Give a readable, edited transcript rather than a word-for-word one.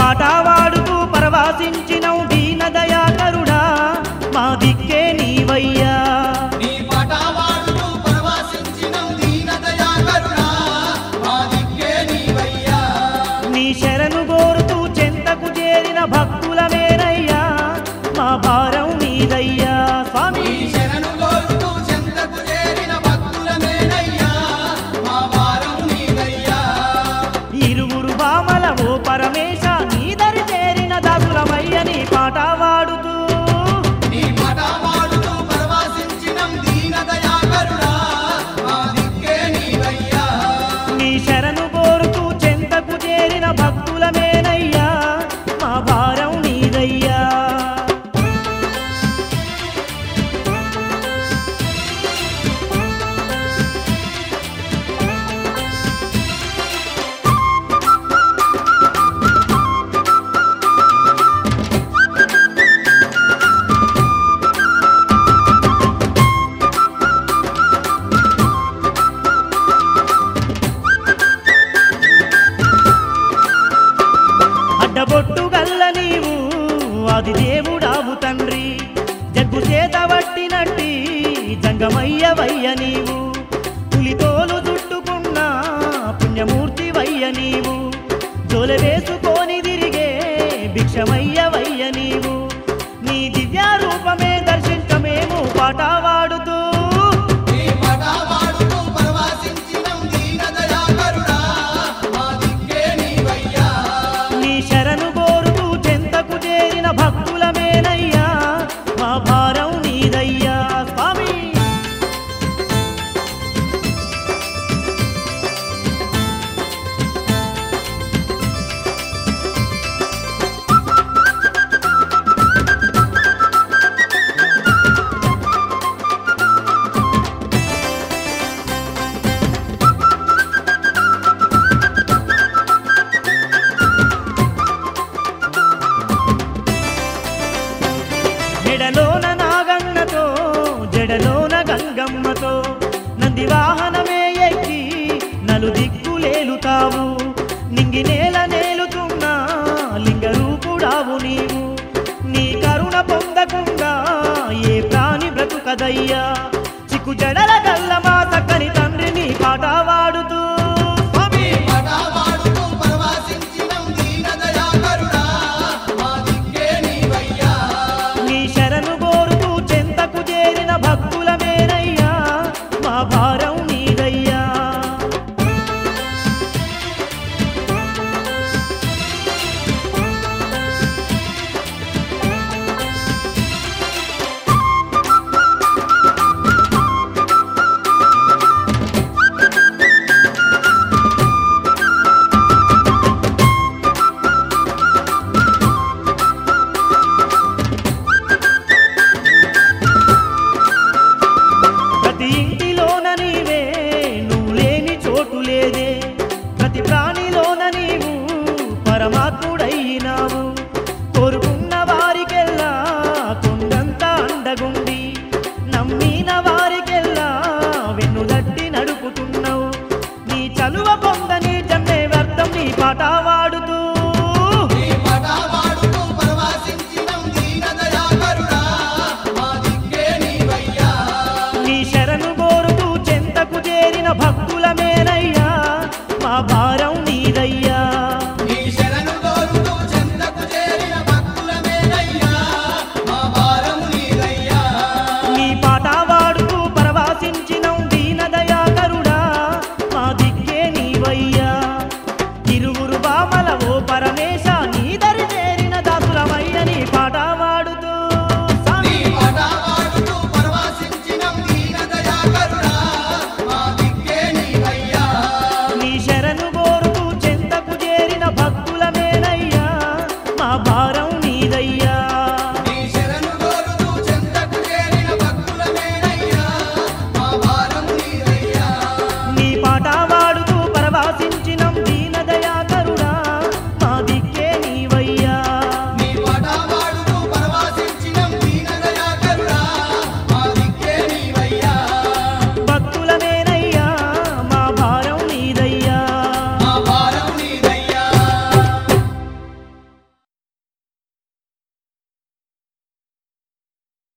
పాట వాడుతూ పరవాసించినవు దీన దయాకరుడా మా దిక్కే నీవయ్యా నీ పాట వాడుతూ పరవశించినం దీన దయాకరుడా మా దిక్కే నీవయ్యా నీ శరణు కోరుతూ చెంతకు చేరిన భక్తులమేనయ్యా మా భారం నీదయ్యా స్వామి నీ శరణు కోరుతూ చెంతకు చేరిన భక్తులమేనయ్యా మా భారం నీదయ్యా ఇరువురు బామల ఓ పరమేశ నీదరి చేరిన దాసులమయ్య నీ పాట వాడుతూ నీ పాట వాడుతూ పరవశించినం దీన దయాకరుడా మా దిక్కే నీవయ్యా నీ శరణు కోరుతూ చెంతకు చేరిన భక్తులమేనయ్యా మా భారం నీదయ్యా అడ్డబొట్టు గల్ల నీవు ఆది దేవుడావు తండ్రి జగ్గు చేత పట్టినట్టి జంగమయ్యవయ్య నీవు పులితోలు చుట్టుకున్న పుణ్యమూర్తి వయ్య నీవు జోల వేసుకొని తిరిగే భిక్షమయ్యవయ్య నీవు నీ దివ్య రూపమే దర్శించమేము పాట వాడుతూ నీ పాట వాడుతూ పరవశించినం దీన దయాకరుడా మా దిక్కే నీవయ్యా నీ శరణు కోరుతూ చెంతకు చేరిన భక్తులమేనయ్యా మా భారం నీదయ్యా స్వామి మెడలోన నాగన్నతో జడలోన గంగమ్మతో నంది వాహనమే ఎక్కి నలు దిక్కులేలుతావు నింగి నేల నేలుతున్నా లింగ రూపుడావు నీవు నీ కరుణ పొందకుండా ఏ ప్రాణి బ్రతుకదయ్యా చిక్కు జడల గల్ల మా చక్కని తండ్రి నీ పాట వాడుతూ స్వామి నీ పాట వాడుతూ పరవశించినం దీన దయాకరుడా మా దిక్కే నీవయ్యా నీ శరణు కోరుతూ చెంతకు చేరిన భక్తులమేనయ్యా మా భారం నీదయ్యా ప్రతి ఇంటిలోన నీవే నువ్వు లేని చోటు లేదే ప్రతి ప్రాణిలోన నీవు పరమాత్ముడైనావు కోరుకున్న వారికెల్లా కొండంత అండగుండి నమ్మిన వారికెల్లా వెన్నుదట్టి నడుపుతున్నావు నీ చలువ పొందని జన్మే వ్యర్థం నీ పాట వాడుతూ నీ పాట వాడుతూ పరవశించినం దీన దయాకరుడా మా దిక్కే నీవయ్యా నీ శరణు కోరుతూ చెంతకు చేరిన భక్తులమేనయ్యా మా భారం